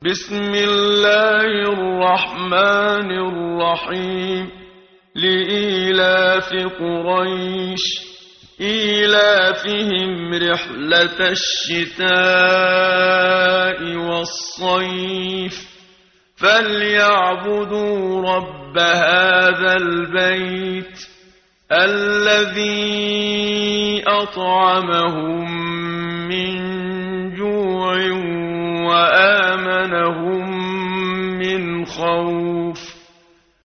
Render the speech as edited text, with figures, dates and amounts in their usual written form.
بسم الله الرحمن الرحيم لإيلاف قريش إيلافهم رحلة الشتاء والصيف فليعبدوا رب هذا البيت الذي أطعمهم من جوع وآمنهم من خوف.